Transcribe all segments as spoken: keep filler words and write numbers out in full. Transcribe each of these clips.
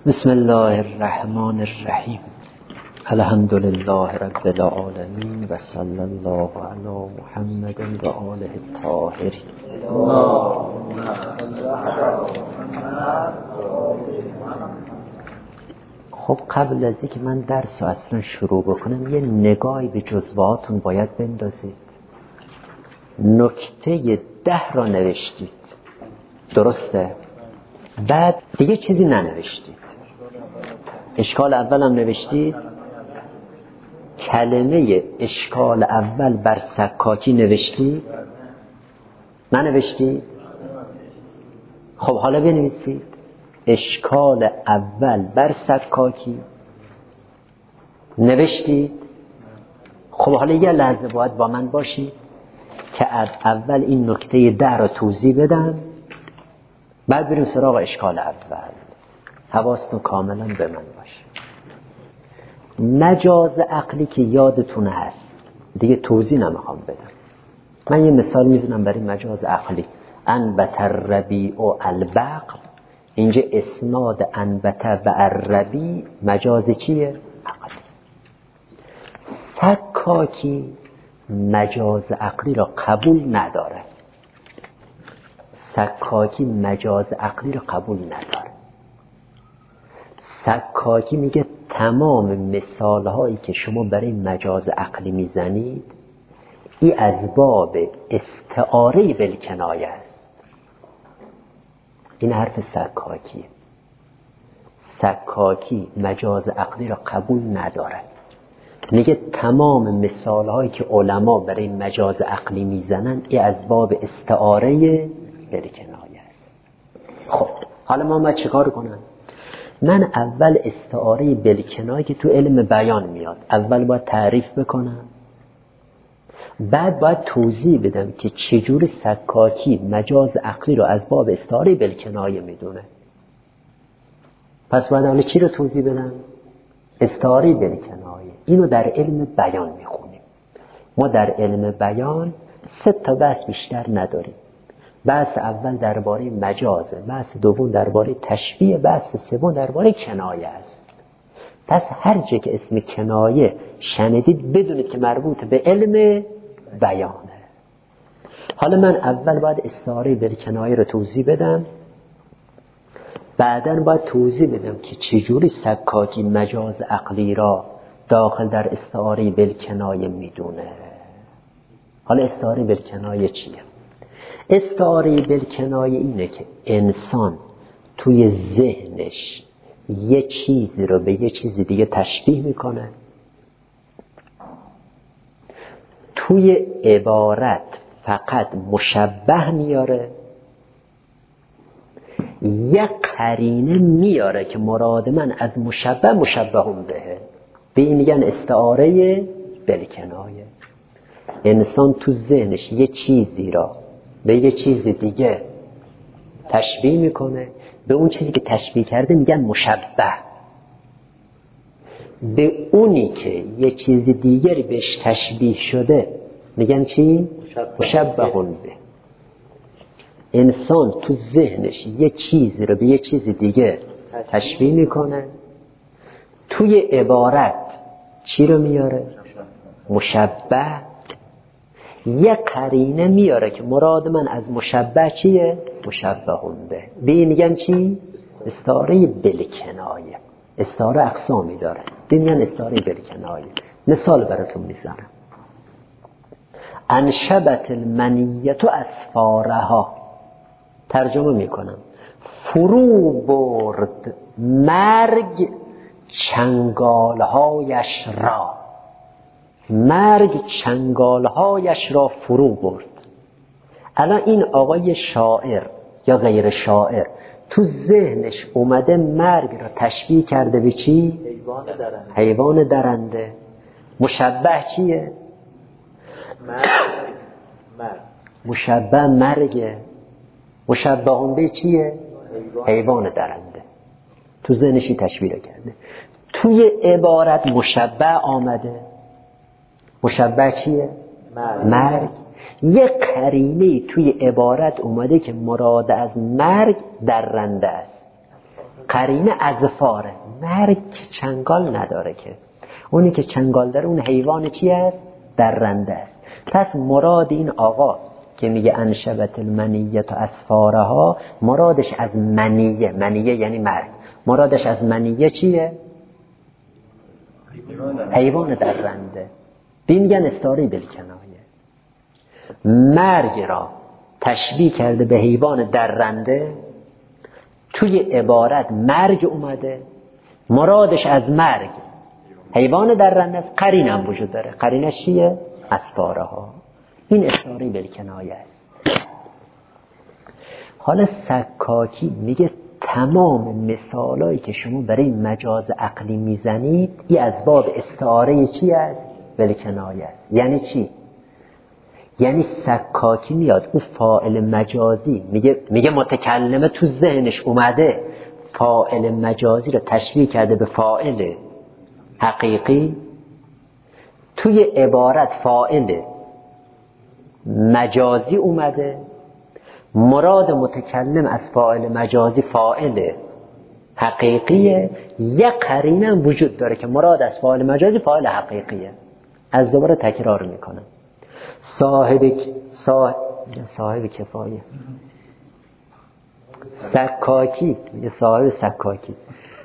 بسم الله الرحمن الرحیم. الحمد لله رب العالمین و صلی الله علی محمد و آله الطاهرین. خب قبل از اینکه من درس رو اصلا شروع بکنم یه نگاهی به جزوهاتون باید بندازید. نکته ده را نوشتید، درسته؟ بعد دیگه چیزی ننوشتید. اشکال اول هم نوشتید. کلمه اشکال اول بر سکاکی نوشتید؟ ننوشتید؟ خب حالا بنویسید اشکال اول بر سکاکی. نوشتید؟ خب حالا یه لحظه باید با من باشید که اول این نکته ده را توضیح بدم، بعد بریم سراغ اشکال اول. حواستون کاملا به من باشه. مجاز عقلی که یادتون هست، دیگه توضیح نمیخوام بدم. من یه مثال میزنم برای مجاز عقلی. انبت الربیع البقر. اینجا اسناد انبت و الربیع مجاز چیه؟ عقلی. سکاکی مجاز عقلی را قبول نداره. سکاکی مجاز عقلی را قبول نداره. سکاکی میگه تمام مثال هایی که شما برای مجاز عقلی میزنید این از باب استعاره بالکنایه است. این حرف سکاکی. سکاکی مجاز عقلی را قبول نداره. میگه تمام مثال هایی که علما برای مجاز عقلی میزنند این از باب استعاره بالکنایه است. خب حالا ما ما چه کار کنم؟ من اول استعاره بالکنایه که تو علم بیان میاد اول باید تعریف بکنم، بعد باید توضیح بدم که چجوری سکاکی مجاز عقلی رو از باب استعاره بالکنایه میدونه. پس باید حالا چی رو توضیح بدم؟ استعاره بالکنایه. اینو در علم بیان میخونیم. ما در علم بیان سه تا بحث بیشتر نداریم. بحث اول درباره مجازه، بحث دوم درباره تشبیه، بحث سوم درباره کنایه است. پس هر جا که اسم کنایه شنیدید بدونید که مربوط به علم بیانه. حالا من اول باید استعاره بالکنایه رو توضیح بدم، بعداً باید توضیح بدم که چجوری سکاکی مجاز عقلی را داخل در استعاره بالکنایه میدونه. حالا استعاره بالکنایه چیه؟ استعاره بالکنایه اینه که انسان توی ذهنش یه چیزی رو به یه چیز دیگه تشبیه میکنه، توی عبارت فقط مشبه میاره، یه قرینه میاره که مراد من از مشبه مشبهون بهه. به این میگن استعاره بالکنایه. انسان تو ذهنش یه چیزی را به یه چیز دیگه تشبیه میکنه، به اون چیزی که تشبیه کرده میگن مشبه. به اونی که یه چیز دیگری بهش تشبیه شده میگن چی؟ مشبهون به. انسان تو ذهنش یه چیزی رو به یه چیز دیگه تشبیه میکنه، توی عبارت چی رو میاره؟ مشبه. یه قرینه میاره که مراد من از مشبه چیه؟ مشبهون به. به این میگن چی؟ استعاره بالکنایه. استعاره اقسامی داره، به میگن استعاره بالکنایه. مثال براتون میزنم. انشبت المنیت اسفارها. ترجمه میکنم. فرو برد مرگ چنگالهایش را. مرگ چنگالهایش را فرو برد. الان این آقای شاعر یا غیر شاعر تو ذهنش اومده مرگ را تشبیه کرده به چی؟ حیوان درنده. حیوان درنده. مشبه چیه؟ مرگ. مرگ. مشبه مرگه. مشبهون به چیه؟ حیوان, حیوان درنده. تو ذهنشی تشبیه کرده. توی عبارت مشبه آمده. مشبه چیه؟ مرگ. مرگ. یه قرینه توی عبارت اومده که مراد از مرگ درنده است. قرینه اظفاره. مرگ که چنگال نداره که، اونی که چنگال داره اون حیوان چی است؟ درنده است. پس مراد این آقا که میگه انشبت المنیت و اسفارها، مرادش از منیه، منیه یعنی مرگ، مرادش از منیه چیه؟ حیوان درنده. بی میگن استعاره بالکنایه. مرگ را تشبیه کرده به حیوان درنده، توی عبارت مرگ اومده، مرادش از مرگ حیوان درنده است، قرینه هم وجود داره. قرینه چیه؟ اسفارها. این استعاره بالکنایه است. حالا سکاکی میگه تمام مثالایی که شما برای مجاز عقلی میزنید این از باب استعاره چی است؟ بالکنایه است. یعنی چی؟ یعنی سکاکی میاد او فاعل مجازی، میگه میگه متکلمه تو ذهنش اومده فاعل مجازی رو تشبیه کرده به فاعل حقیقی، توی عبارت فاعل مجازی اومده، مراد متکلم از فاعل مجازی فاعل حقیقیه، یک قرینه هم وجود داره که مراد از فاعل مجازی فاعل حقیقیه. از دوباره تکرار میکنم. صاحب صاحب صاحب کفایه سکاکی میگه، صاحب سکاکی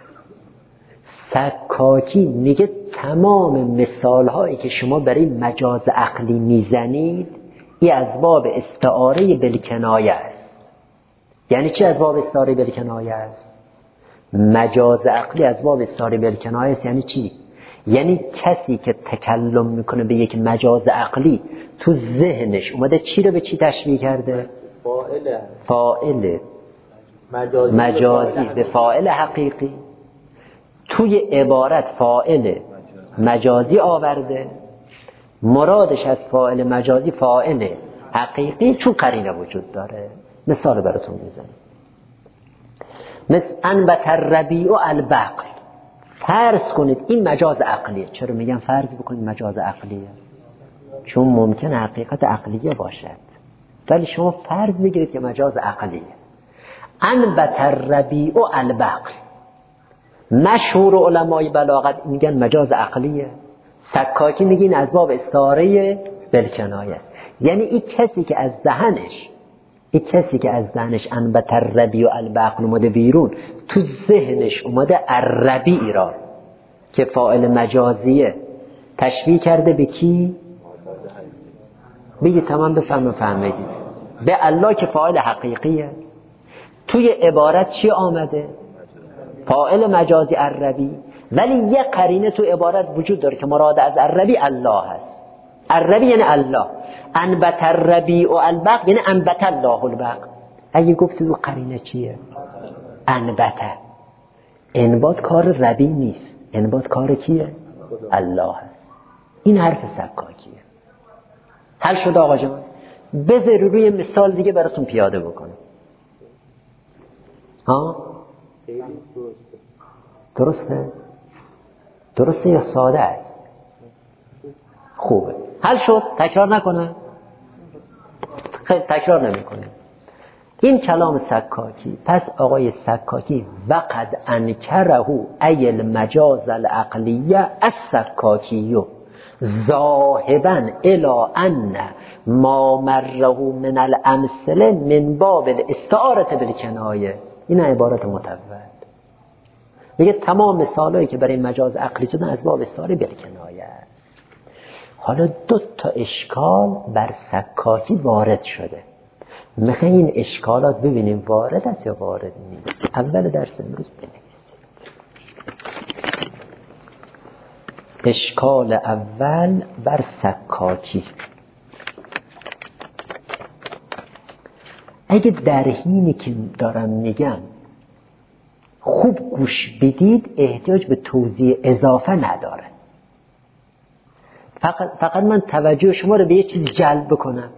سکاکی میگه تمام مثال هایی که شما برای مجاز عقلی میزنید این از باب استعاره بالکنایه است. یعنی چی از باب استعاره بالکنایه است؟ مجاز عقلی از باب استعاره بالکنایه است. یعنی چی؟ یعنی کسی که تکلم میکنه به یک مجاز عقلی تو ذهنش اومده چی رو به چی تشبیه کرده؟ فاعل فاعل مجازی, مجازی به فاعل حقیقی، توی عبارت فاعل مجازی آورده، مرادش از فاعل مجازی فاعل حقیقی، چون قرینه وجود داره. مثال براتون میزنم. مثل انبت الربیع البقل. فرض کنید این مجاز عقلیه. چرا میگم فرض بکنید مجاز عقلیه؟ چون ممکن حقیقت عقلیه باشد، ولی شما فرض میگیرید که مجاز عقلیه. انبت الربیع البقل، مشهور علمای بلاغت میگن مجاز عقلیه. سکاکی میگین از باب استعاره بالکنایه است. یعنی این کسی که از دهنش این کسی که از دهنش انبت الربیع البقل اومده بیرون، تو ذهنش اومده الربیع را که فاعل مجازیه تشبیه کرده به کی؟ بگی تمام بفهم فهمیدید. به الله که فاعل حقیقیه. توی عبارت چی آمده؟ فاعل مجازی الربیع، ولی یک قرینه تو عبارت وجود داره که مراد از الربیع الله هست. الربیع یعنی الله. انبت الربیع البقل یعنی انبت الله البقل. اگه گفتید اون قرینه چیه؟ انبته. انبات کار ربیع نیست، انبات کار کیه؟ الله هست. این حرف سکاکیه. حل شد آقا جان؟ بذار روی مثال دیگه براتون پیاده بکنم. ها؟ درسته؟ درسته یا ساده است؟ خوبه. حل شد؟ تکرار نکنه؟ تکرار نمیکنه. این کلام سکاکی. پس آقای سکاکی وقد انکره ای المجاز العقلیه السکاکیو ذاهبا الی ان ما مره من الامثله من باب الاستعاره بالکنایه. این عبارت متول. میگه تمام مثالایی که برای مجاز عقلی شدن از باب استعاره بالکنایه است. حالا دو تا اشکال بر سکاکی وارد شده. میخوایم این اشکالات ببینیم وارد است یا وارد نیست. اول درس امروز بنویسیم. اشکال اول بر سکاکی. اگه در حینی که دارم میگم خوب گوش بدید احتیاج به توضیح اضافه نداره. فقط, فقط من توجه شما رو به یه چیز جلب بکنم.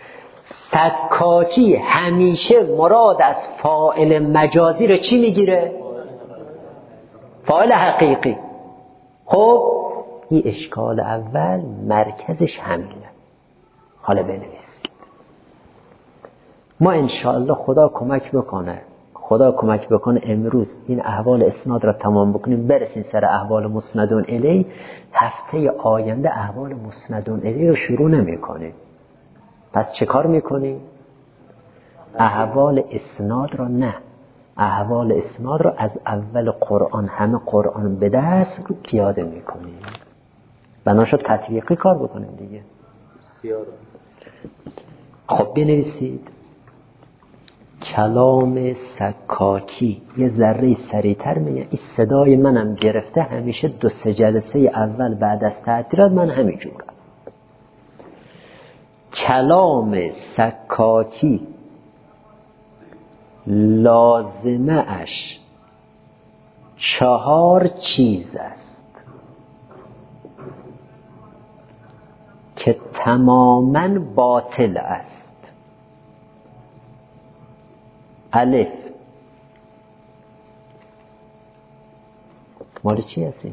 سکاکی همیشه مراد از فاعل مجازی رو چی میگیره؟ فاعل حقیقی. خب این اشکال اول مرکزش همینه. حالا بنویسید. ما انشاءالله خدا کمک بکنه خدا کمک بکنه امروز این احوال اسناد را تمام بکنیم، برسیم سر احوال مسندون الی. هفته آینده احوال مسندون الی رو شروع نمی کنیم. پس چه کار میکنیم؟ احوال اسناد را نه، احوال اسناد را از اول قرآن، همه قرآن به دست رو پیاده میکنیم. بنا شد تطبیقی کار بکنیم دیگه. خب بنویسید کلام سکاکی. یه ذره سریعتر میگم، این صدای منم گرفته، همیشه دو سه جلسه اول بعد از تعطیلات من همینجورم. کلام سکاکی لازمه اش چهار چیز است که تماماً باطل است. الف، مال چی هستی؟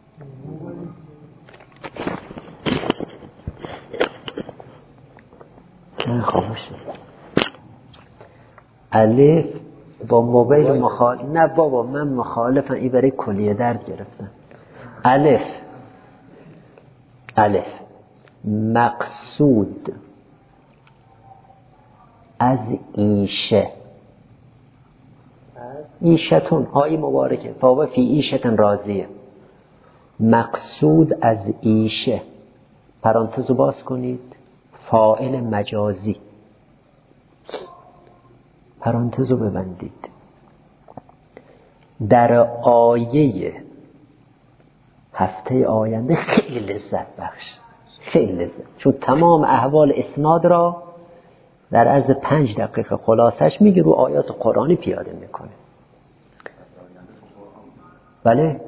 نه خاموشه. الف با موبایل مخالف. نه بابا من مخالفم، این برای کلیه درد گرفتم. الف الف مقصود از ایشه، ایشتون آیه مبارکه فاوه فی ایشتن راضیه. مقصود از ایشه، پرانتز باز کنید، فاعل مجازی، پرانتز رو ببندید. در آیه هفته آینده خیلی لذت بخش، خیلی لذت، چون تمام احوال اسناد را در عرض پنج دقیقه خلاصش میگه، رو آیات قرآنی پیاده میکنه. بله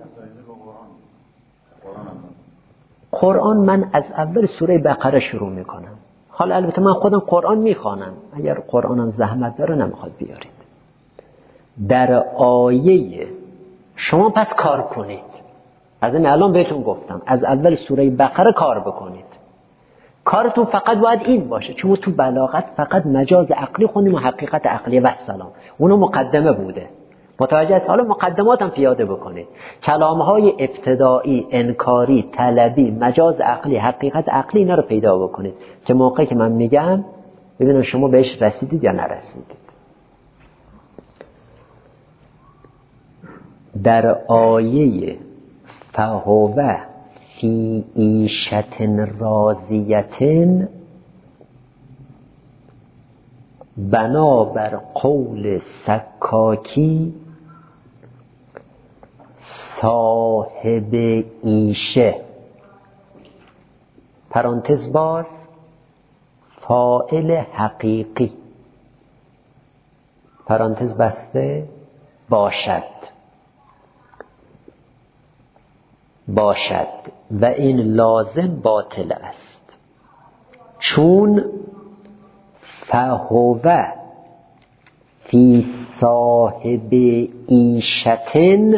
قرآن من از اول سوره بقره شروع میکنم. حالا البته من خودم قرآن میخوانم، اگر قرآنم زحمت داره نمیخواد بیارید. در آیه شما پس کار کنید، از این الان بهتون گفتم از اول سوره بقره کار بکنید. کارتون فقط باید این باشه، چون تو بلاغت فقط مجاز عقلی خوندیم و حقیقت عقلی و السلام، اونو مقدمه بوده. متوجه است؟ حالا مقدمات هم پیاده بکنید. کلام‌های ابتدایی، انکاری، طلبی، مجاز عقلی، حقیقت عقلی، اینا رو پیدا بکنید که موقعی که من میگم ببینم شما بهش رسیدید یا نرسیدید. در آیه فهو فی عیشة راضیة بنابر قول سکاکی صاحب ایشه، پرانتز باز، فاعل حقیقی، پرانتز بسته، باشد باشد و این لازم باطل است، چون فهو فی صاحب عیشتن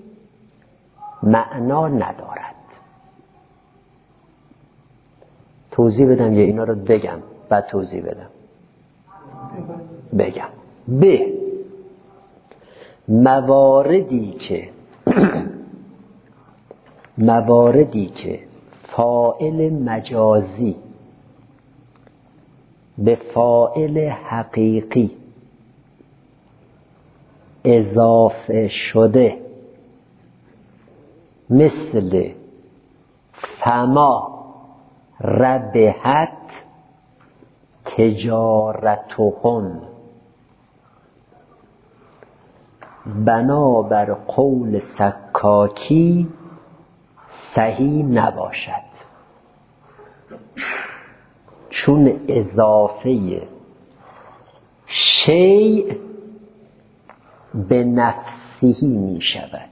معنا ندارد. توضیح بدم یا اینا رو بگم بعد توضیح بدم؟ بگم. ب مواردی که مواردی که فاعل مجازی به فاعل حقیقی اضافه شده، مثل فما ربحت تجارتهم، بنابر قول سکاکی صحیح نباشد، چون اضافه شیء به نفسهی می شود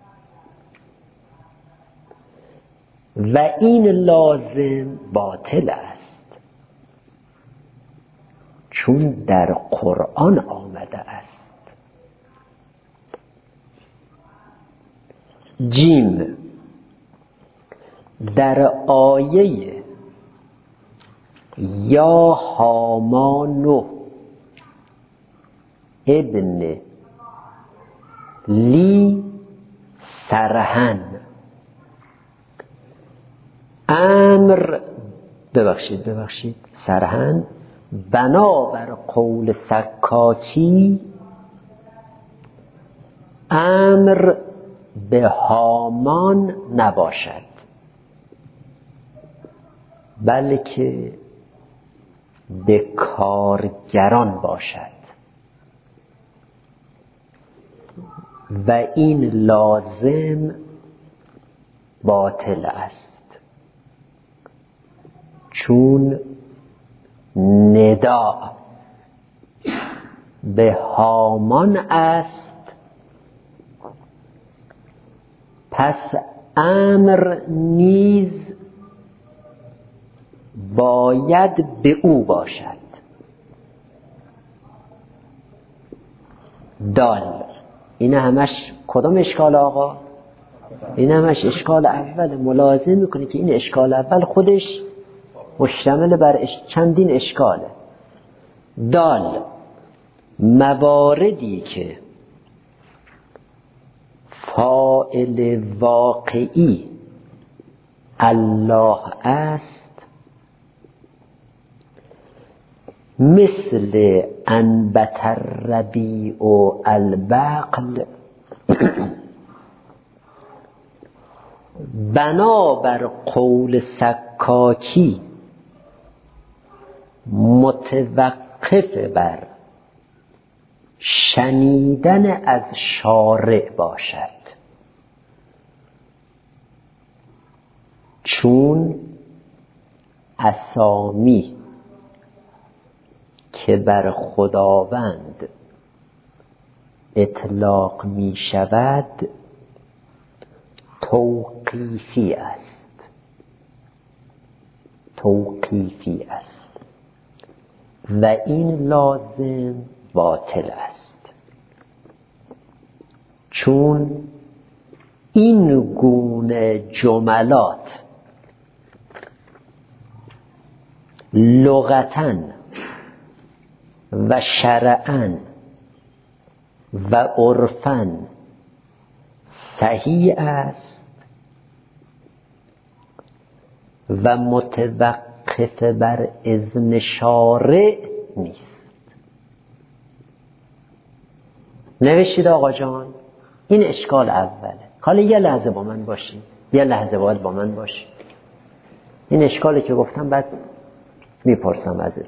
و این لازم باطل است، چون در قرآن آمده است. جیم در آیه یا هامان ابن لی سرهن. امر ببخشید ببخشید سرهن بنابر قول سکاکی امر به هامان نباشد، بلکه به کارگران باشد و این لازم باطل است، چون ندا به هامان است، پس امر نیز باید به او باشد. دال این همش کدام اشکال آقا؟ این همش اشکال اول. ملاحظه میکنی که این اشکال اول خودش مشتمل بر اش... چندین اشکاله. دال مواردی که فاعل واقعی الله است، مثل انبت الربیع و البقل، بنابر قول سکاکی متوقف بر شنیدن از شارع باشد، چون اسامی که بر خداوند اطلاق می شود توقیفی است توقیفی است و این لازم باطل است، چون این گونه جملات لغتاً و شرعاً و عرفاً صحیح است و متوقف بر اذن شارع نیست. نوشید آقا جان این اشکال اوله. حالا یه لحظه با من باشید، یه لحظه باید با من باشید. این اشکالی که گفتم بعد میپرسم ازتون.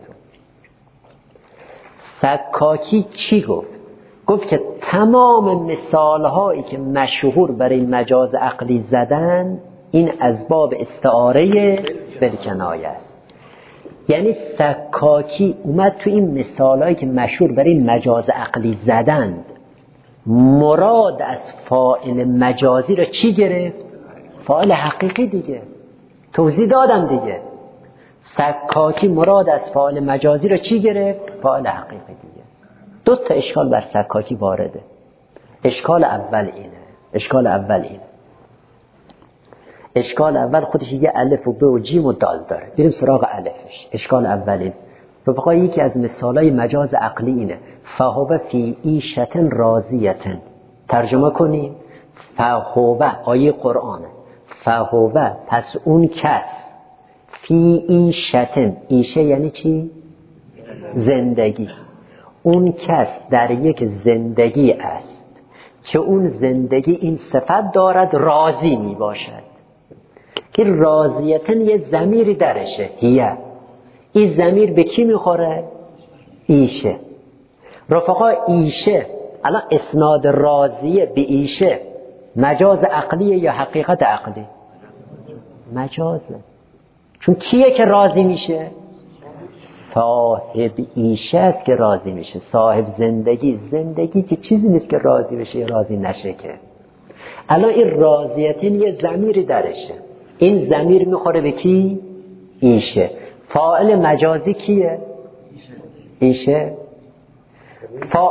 سکاکی چی گفت؟ گفت که تمام مثالهایی که مشهور برای مجاز عقلی زدن این از باب استعاره بالکنایه است. یعنی سکاکی اومد تو این مثالهایی که مشهور برای مجاز عقلی زدند مراد از فاعل مجازی را چی گرفت؟ فاعل حقیقی دیگه. توضیح دادم دیگه. سکاکی مراد از فاعل مجازی را چی گرفت؟ فاعل حقیقی دیگه. دو تا اشکال بر سکاکی وارده. اشکال اول اینه اشکال اول اینه اشکال اول خودش یه الف و ب و جیم و دال داره. بریم سراغ الفش. اشکال اول این رفقا یکی از مثالای مجاز عقلی اینه فهو فی عیشة راضیة. ترجمه کنیم فهو آیه قرآنه فهو پس اون کس فی عیشة. عیشه یعنی چی؟ زندگی. اون کس در یک زندگی است که اون زندگی این صفت دارد راضی می باشد. این راضیتن یه ضمیری درشه هیه. این ضمیر به کی میخوره؟ ایشه. رفقا ایشه الان اسناد راضیه به ایشه مجاز عقلیه یا حقیقت عقلی؟ مجازه. چون کیه که راضی میشه؟ صاحب ایشه است که راضی میشه. صاحب زندگی. زندگی که چیزی نیست که راضی بشه یا راضی نشه که. الان این راضیتن یه ضمیری درشه. این ضمیر میخوره به کی؟ ایشه. فاعل مجازی کیه؟ ایشه. فا...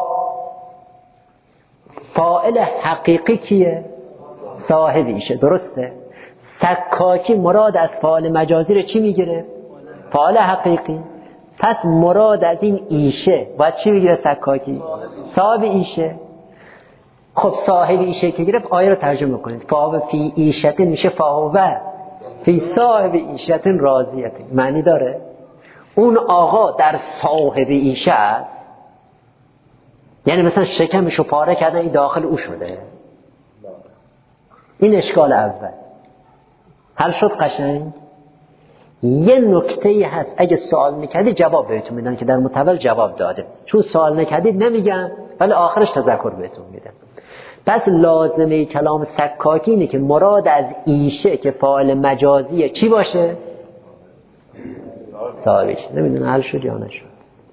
فاعل حقیقی کیه؟ صاحب ایشه. درسته؟ سکاکی مراد از فاعل مجازی رو چی میگیره؟ فاعل حقیقی. پس مراد از این ایشه باید چی میگیره سکاکی؟ صاحب ایشه. خب صاحب ایشه که گرفت آیه رو ترجمه کنید. فاهو فی ایشتن میشه فاهو فی صاحب ایشتن راضیتن. معنی داره اون آقا در صاحب ایشه است، یعنی مثلا شکمشو پاره کردن این داخل او شده. این اشکال اول حل شد قشنگ. یه نکته هست اگه سوال میکردی جواب بهتون میدن که در متول جواب داده، چون سوال نکردید نمیگم ولی آخرش تذکر بهتون میدن. پس لازمه کلام سکاکی اینه که مراد از ایشه که فاعل مجازیه چی باشه؟ صاحبش. نمیدونه حل شد یا نشد.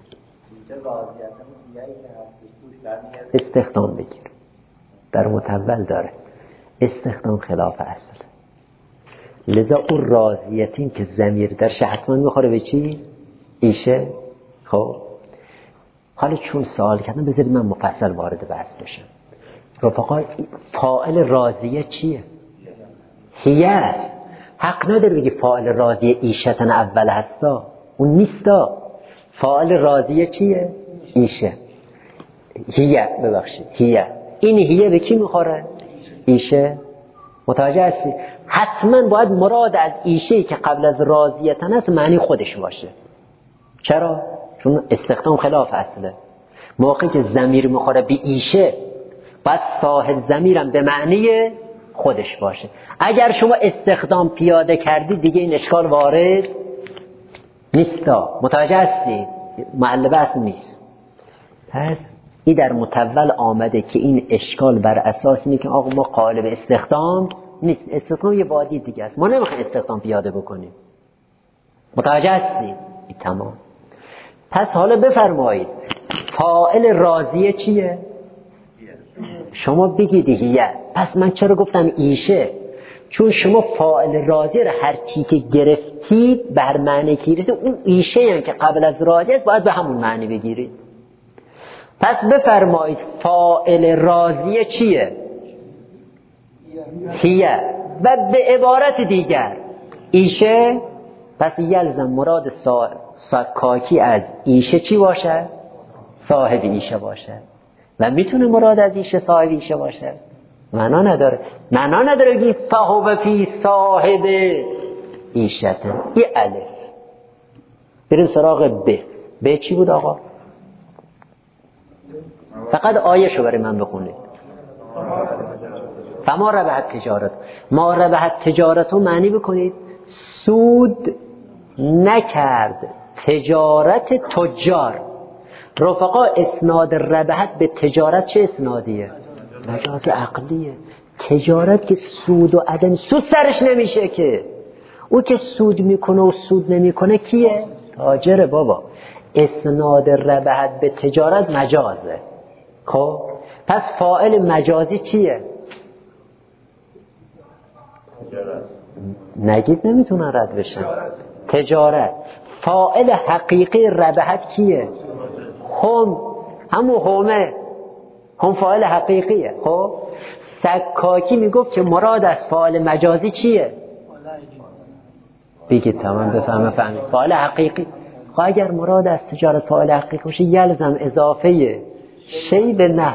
استخدام بگیر، در متول داره استخدام خلاف اصل. لذا اون راضیتین که ضمیر درش حتما میخوره به چی؟ ایشه. خب حالا چون سوال کردم بذارید من مفصل وارد بحث بشم. رفقا فاعل راضیه چیه؟ هیه است. حق نداره بگی فاعل راضیه ایشتن اول هستا، اون نیستا. فاعل راضیه چیه؟ ایشه. هیه، ببخشید هیه. این هیه به کی میخوره؟ ایشه. متوجه هستی؟ حتما باید مراد از ایشه که قبل از راضیتن است معنی خودش باشه. چرا؟ چون استخدام خلاف اصله. موقعی که ضمیر میخوره به ایشه باید صاحب ضمیرم به معنی خودش باشه. اگر شما استخدام پیاده کردی دیگه این اشکال وارد نیستا. متوجه هستی؟ محل بحث نیست. پس این در متول آمده که این اشکال بر اساس اینه که آقا ما قالب استخدام نیست. استخدام یه وادی دیگه است، ما نمیخوایم استخدام پیاده بکنیم. متوجه هستی؟ این تمام. پس حالا بفرمایید فاعل راضیه چیه؟ شما بگید هیه. پس من چرا گفتم ایشه؟ چون شما فاعل راضیه رو هر چی که گرفتید به هر معنی که گرفتید اون ایشه هم که قبل از راضیه است باید به همون معنی بگیرید. پس بفرمایید فاعل راضیه چیه؟ هیه. و به عبارت دیگر ایشه. پس یلزم مراد سا... سکاکی از ایشه چی باشه؟ صاحب ایشه باشه. و میتونه مراد از ایشه صاحب ایشه باشه؟ معنا نداره. معنا نداره بگی فهو فی صاحب ایشته. این الف. بریم سراغ ب. ب چی بود آقا؟ فقط آیه شو برای من بخونید. فما ربحت تجارت. ما ربحت تجارت رو معنی بکنید سود نکرد تجارت تجار. رفقا اسناد ربحت به تجارت چه اسنادیه؟ مجاز عقلیه. تجارت که سود و عدم سود سرش نمیشه که. او که سود میکنه و سود نمیکنه کیه؟ تاجره بابا. اسناد ربحت به تجارت مجازه. خب پس فاعل مجازی چیه؟ تجارت. نگید نمیتونن رد بشن. تجارت. فاعل حقیقی ربحت کیه؟ هم. همون همه. هم فاعل حقیقیه. خب سکاکی میگفت که مراد از فاعل مجازی چیه؟ بگید تمام بفهمه فهمید. فاعل حقیقی. خب اگر مراد از تجارت فاعل حقیقی باشه یلزم اضافه شی به نفس.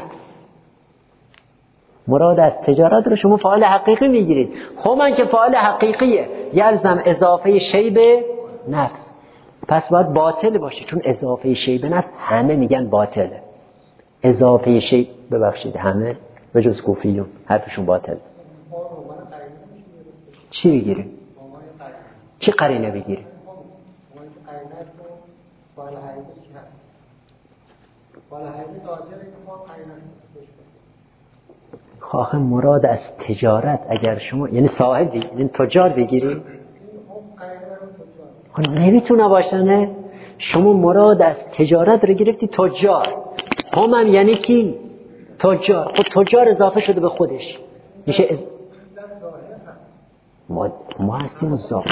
مراد از تجارت رو شما فاعل حقیقی میگیرید. خب من که فاعل حقیقیه یلزم اضافه شی به نفس. پس باید باطل باشه چون اضافه شی به نفس همه میگن باطله. اضافه شی ببخشید همه به جز کوفیون حرفشون باطل. چی بگیریم؟ چی قرینه بگیریم؟ خواهم مراد از تجارت اگر شما یعنی صاحب بگیریم یعنی تجار بگیریم نمیتونه باشنه. شما مراد از تجارت رو گرفتی تجار. هم هم یعنی کی؟ تجار. خب تجار اضافه شده به خودش میشه از... ما, ما هستیم ظاهر.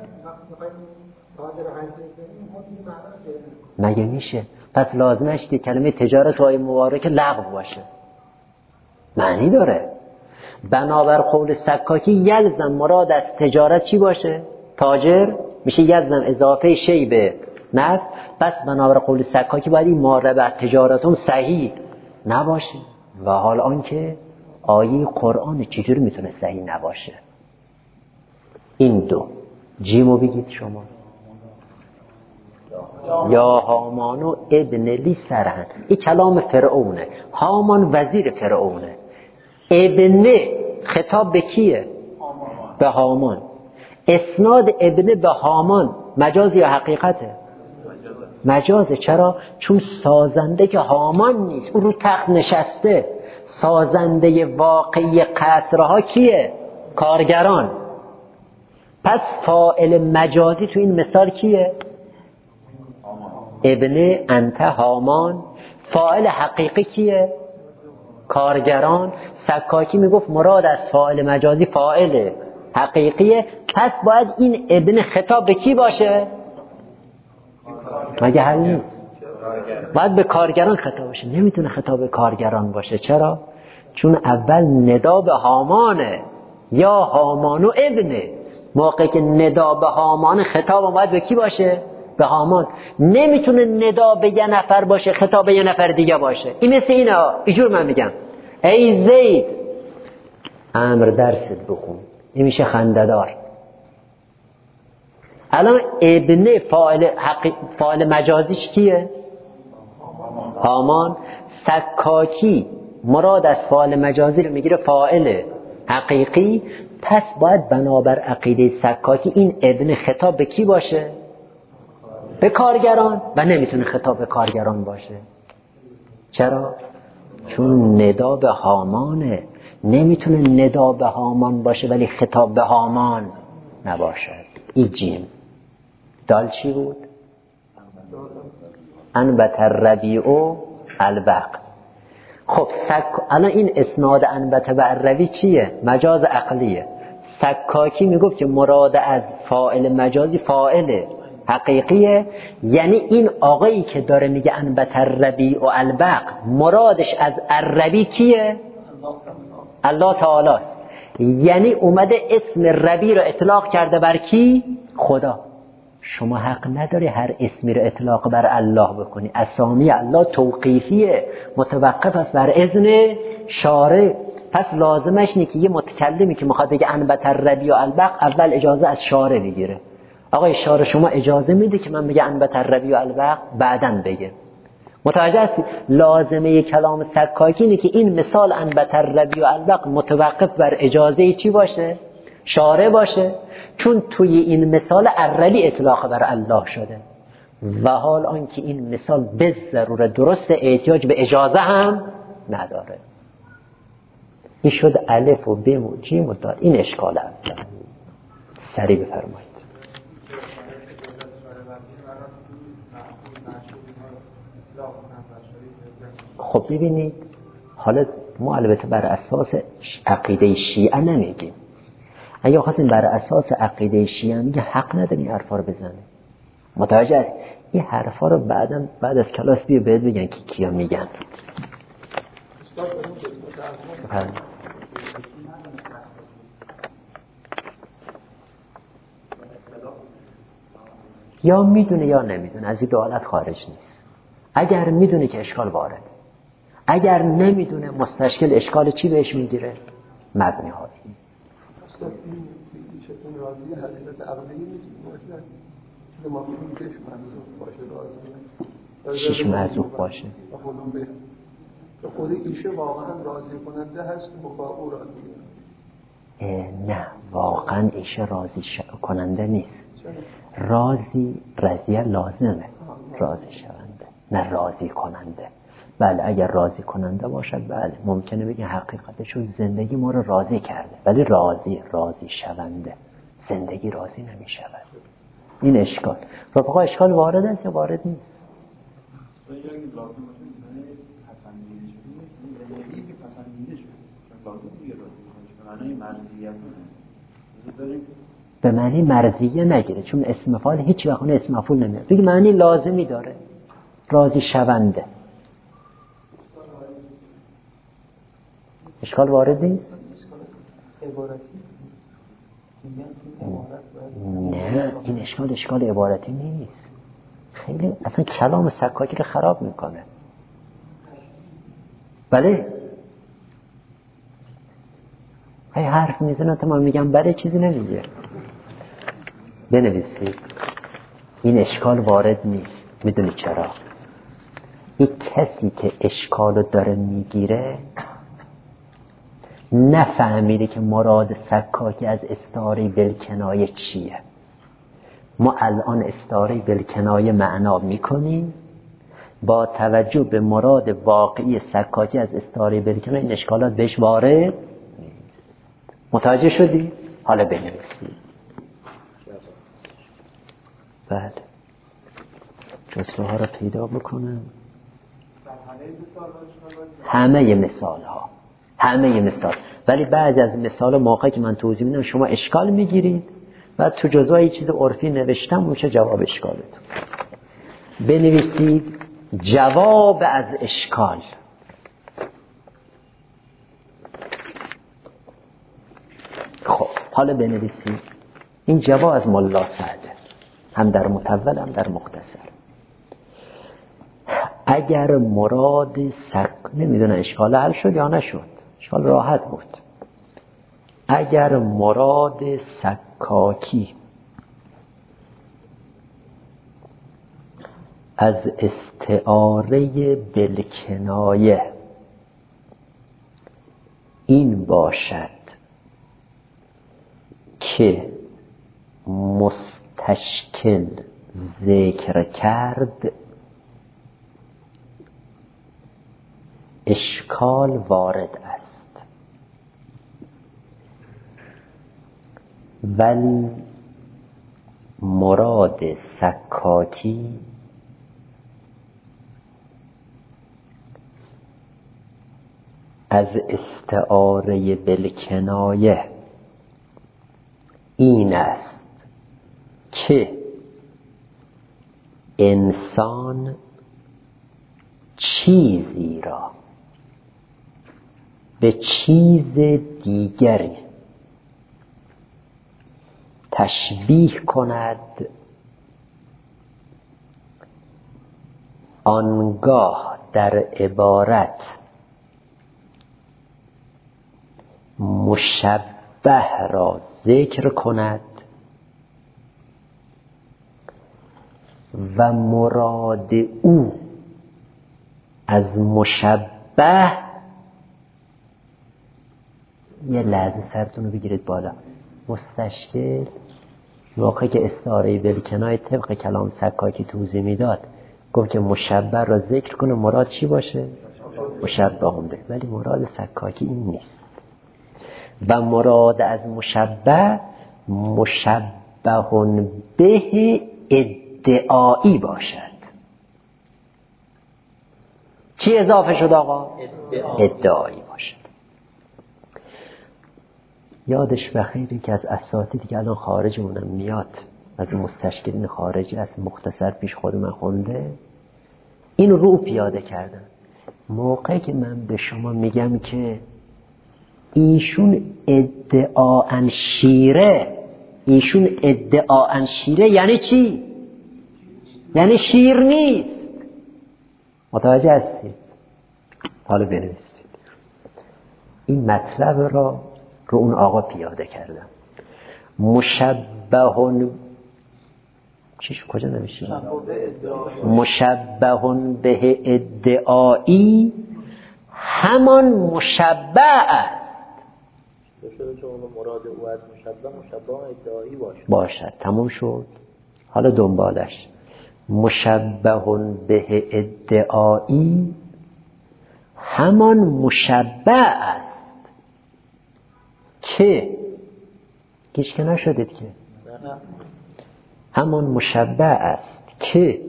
مگه میشه؟ پس لازمش که کلمه تجارت و آیه مبارکه لغو باشه. معنی داره. بنابر قول سکاکی یلزم مراد از تجارت چی باشه؟ تاجر. میشه یلزم اضافه شی به نفس. پس بنابر قول سکاکی باید این ما ربحت تجارتون صحیح نباشه. و حال آن که آیه قرآن چجوری میتونه صحیح نباشه؟ این دو جیمو بگید شما. یا هامان و ابن لی سرهن، این کلام فرعونه. هامان وزیر فرعونه. ابن خطاب به کیه؟ به هامان. اسناد ابن به هامان مجاز یا حقیقته؟ مجازه. چرا؟ چون سازنده که هامان نیست، اون رو تخت نشسته. سازنده واقعی قصرها کیه؟ کارگران. پس فاعل مجازی تو این مثال کیه؟ ابن انت هامان. فاعل حقیقی کیه؟ کارگران. سکاکی میگفت مراد از فاعل مجازی فاعل حقیقیه. پس باید این ابن خطاب به کی باشه؟ مگه حل نیست؟ باید به کارگران خطاب باشه. نمیتونه خطاب به کارگران باشه. چرا؟ چون اول ندا به هامانه. یا هامان و ابنه. موقعی که ندا به هامان خطاب باید به کی باشه؟ به هامان. نمیتونه ندا به یه نفر باشه خطاب به یه نفر دیگه باشه. این مثل اینه. اینجور من میگم ای زید امر درست بخون، این میشه خنده‌دار. الان ابن فاعل حقی... فاعل مجازیش کیه؟ هامان. سکاکی مراد از فاعل مجازی رو میگیره فاعل حقیقی. پس باید بنابر عقیده سکاکی این ابن خطاب به کی باشه؟ به کارگران. و نمیتونه خطاب به کارگران باشه. چرا؟ چون ندا به هامانه. نمیتونه ندا به هامان باشه ولی خطاب به هامان نباشد. این جیم. دال چی بود؟ انبت الربیع البقل. خب سک... الان این اسناد انبت و الربیع چیه؟ مجاز عقلیه. سکاکی میگفت که مراد از فاعل مجازی فاعل حقیقیه. یعنی این آقایی که داره میگه انبت الربیع البقل مرادش از الربیع کیه؟ الله تعالی است. یعنی اومده اسم ربیع رو اطلاق کرده بر کی؟ خدا. شما حق نداری هر اسمی رو اطلاق بر الله بکنی. اسامی الله توقیفیه، متوقف است بر اذن شارع. پس لازمش اینه که یه متکلمی که میخواد بگه انبت الربیع البقل اول اجازه از شارع بگیره. آقای شارع شما اجازه میده که من بگه انبت الربیع البقل؟ بعدن بگه. متوجه هستی؟ لازمه کلام سکاکی اینه که این مثال انبت الربیع البقل متوقف بر اجازه چی باشه؟ شارع باشه. چون توی این مثال الربیع اطلاق بر الله شده و حال آنکه این مثال به ضرورت درست احتیاج به اجازه هم نداره. این شد الف و ب و جیم و دال. این اشکال اول. سریع بفرمایید. خب ببینید، حالا ما البته بر اساس عقیده شیعه نمیگیم. اگه خواستیم بر اساس عقیده شیعه میگه حق نداری این حرفا رو بزنه. متوجه است؟ این حرفا رو بعدم بعد از کلاس بیا بهت بگن که کیا میگن. یا میدونه یا نمیدونه، از این دو حالت خارج نیست. اگر میدونه که اشکال وارد، اگر نمیدونه مستشکل اشکال چی بهش میگیره؟ مبنی هایی. شش معذوف باشه. خود ایشه واقعا راضی کننده هست با او راضیه؟ نه، واقعا ایشه راضی ش... کننده نیست. راضی رضیه لازمه، راضی شونده، نه راضی کننده. بله اگر راضی کننده باشد بله ممکنه بگی حقیقتش چون زندگی ما رو راضی کرده، ولی راضی راضی شونده، زندگی راضی نمی شود. این اشکال. رفقا اشکال وارد است یا وارد نیست؟ به معنی مرضیه نگیره، چون اسم فاعل هیچ وقت اون اسم مفعول نمیاد. بگی معنی لازمی داره، راضی شونده. اشکال وارد نیست؟ نه، این اشکال اشکال عبارتی نیست. خیلی اصلا کلام سکاکی رو خراب میکنه. بله هی حرف میزنه تا من میگم بله چیزی نمیگه. بنویسید این اشکال وارد نیست. میدونی چرا؟ این کسی که اشکالو داره میگیره نفهمیده که مراد سکاکی از استعاره بالکنایه چیه. ما الان استعاره بالکنایه معنا میکنیم، با توجه به مراد واقعی سکاکی از استعاره بالکنایه این اشکالات بهش وارد نیست. متوجه شدی؟ حالا بنویسید. بله جزوه ها را پیدا بکنم. همه مثال ها همه مثال، ولی بعضی از مثال ها موقعی که من توضیح میدم شما اشکال میگیرید و تو جزوه یه چیز عرفی نوشتم میشه جواب اشکالتون. بنویسید جواب از اشکال. خب حالا بنویسید این جواب از ملا سعده، هم در مطول هم در مختصر. اگر مراد سک نمیدونه اشکال حل شد یا نشد، اشکال راحت بود. اگر مراد سکاکی از استعاره بالکنایه این باشد که مستشکل ذکر کرد، اشکال وارد است، ولی مراد سکاکی از استعاره بالکنایه این است که انسان چیزی را به چیز دیگری تشبیه کند، آنگاه در عبارت مشبه را ذکر کند و مراد او از مشبه، یه لحظه سرتون رو بگیرید بالا، مستشکل واقعی که استعاره بالکنایه طبق کلام سکاکی توضیح میداد گفت که مشبه را ذکر کنه، مراد چی باشه؟ مشبه هم به، ولی مراد سکاکی این نیست. و مراد از مشبه مشبه به ادعایی باشد. چی اضافه شد آقا؟ ادعا. ادعایی باشد. یادش بخیری که از اساتیدی که الان خارجمونم میاد، از مستشکلین خارجی از مختصر پیش خود من خونده، این رو پیاده کردن. موقعی که من به شما میگم که ایشون ادعاء شیره، ایشون ادعاء شیره یعنی چی؟ یعنی شیر نیست. متوجه هستید؟ حالا بنویسید این مطلب را رو اون آقا پیاده کردم. مشبهون چیش کجا نمیشه؟ مشبهون به ادعایی همان مشبه است. شده چون مراد او از مشبه مشبه ادعایی باشد. باشد. تموم شد. حالا دنبالش مشبهون به ادعایی همان مشبه است که هیچ که نشدید که نه. همان مشبه است که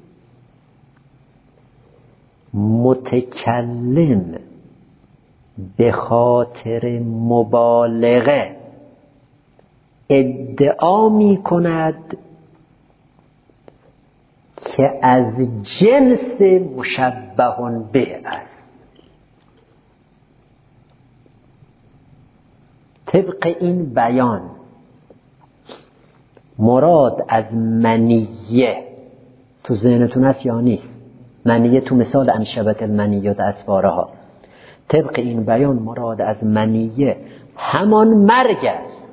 متکلم به خاطر مبالغه ادعا می کند که از جنس مشبه به است. طبق این بیان مراد از منیه تو ذهنتون هست یا نیست؟ منیه تو مثال انشبت المنیه و اسفارها. طبق این بیان مراد از منیه همان مرگ است،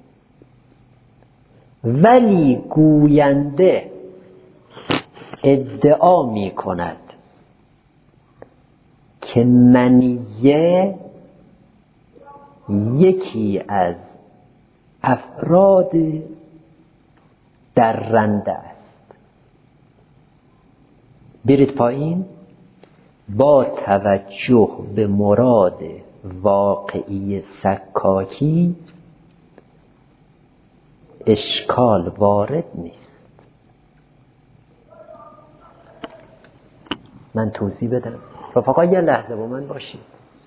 ولی گوینده ادعا می کند که منیه یکی از افراد درنده است. برید پایین. با توجه به مراد واقعی سکاکی اشکال وارد نیست. من توضیح بدم. رفقا یه لحظه با من باشید.